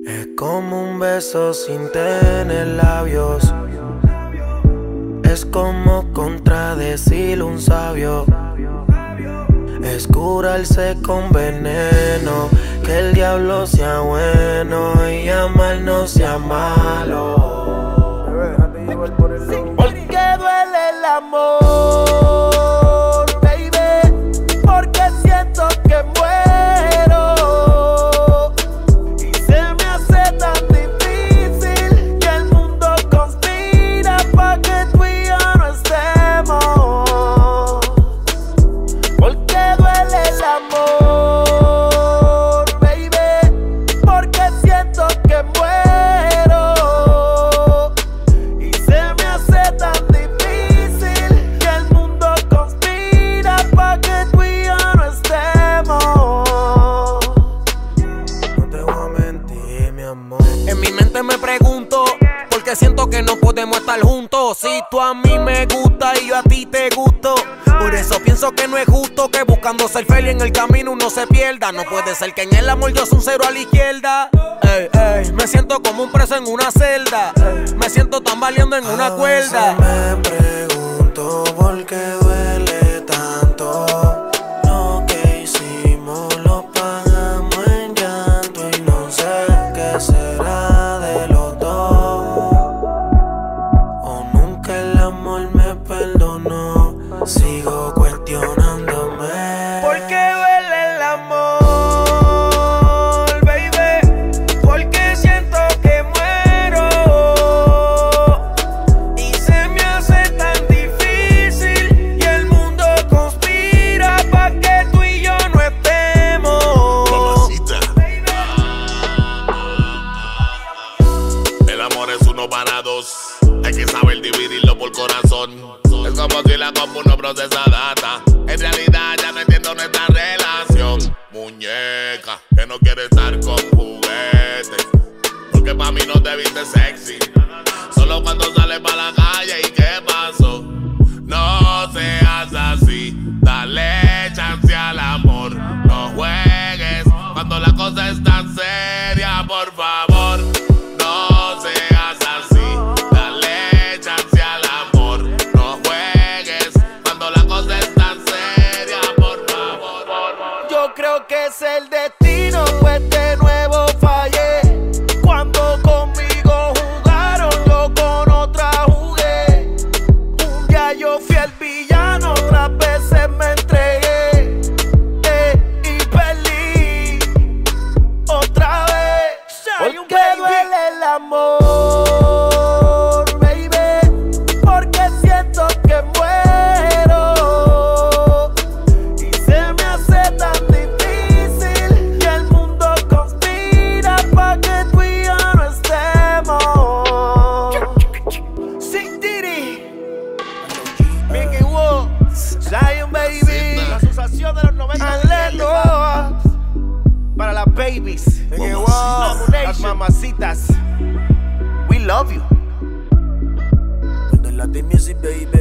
Es como un beso sin tener labios. Es como contradecir un sabio. Es curarse con veneno. Que el diablo sea bueno y amar no sea malo. Porque duele el amor, baby. Porque siento que muero. Y se me hace tan difícil que el mundo conspira pa' que tú y yo no estemos. Porque duele el amor, baby. Porque siento que muero. Y se me hace tan difícil que el mundo conspira pa' que tú y yo no estemos. No te voy a mentir, mi amor. En mi mente me pregunto, porque siento que no podemos estar juntos. Si tú a mí me gusta y yo a ti te gusto, por eso pienso que no es justo que buscando ser feliz en el camino uno se pierda. No puede ser que en el amor yo soy un cero a la izquierda. Ey, ey, me siento como un preso en una celda. Me siento tambaleando en una cuerda. Me pregunto por qué duele tanto. Lo que hicimos lo pagamos en llanto y no sé qué será de los dos. O nunca el amor me perdonó. Sigo cuestionándome. ¿Por qué duele el amor, baby? Porque siento que muero. Y se me hace tan difícil y el mundo conspira pa' que tú y yo no estemos. Mamacita. El amor es uno para dos. Hay que saber dividirlo por corazón. Es como si la compu no procesa data. En realidad ya no entiendo nuestra relación. Muñeca, que no quiere estar con juguetes. Porque pa' mí no te viste sexy. Solo cuando sales pa' la calle. ¿Y qué pasó? No seas así. Dale chance al amor. No juegues cuando la cosa es tan seria, por favor. No seas así. Dale chance al amor. No juegues cuando la cosa es tan seria, por favor. Yo creo que es el destino, pues de nuevo fallé. Cuando conmigo jugaron, yo con otra jugué. Un día yo fui el villano, otras veces me entregué. Y perdí otra vez. Porque duele el amor, baby. Porque siento que muero. Y se me hace tan difícil que el mundo conspira pa' que tú y yo no estemos. Sick Diddy, Mickey Woods, Zion Baby, la asociación de los 90 atletas. Para las babies, Mickey Woods, las mamacitas. We love you. The Latin music, baby.